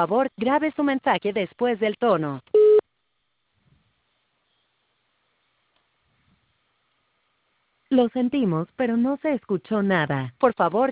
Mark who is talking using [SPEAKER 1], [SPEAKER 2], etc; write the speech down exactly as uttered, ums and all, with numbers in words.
[SPEAKER 1] favor, grabe su mensaje después del tono. Lo sentimos, pero no se escuchó nada. Por favor,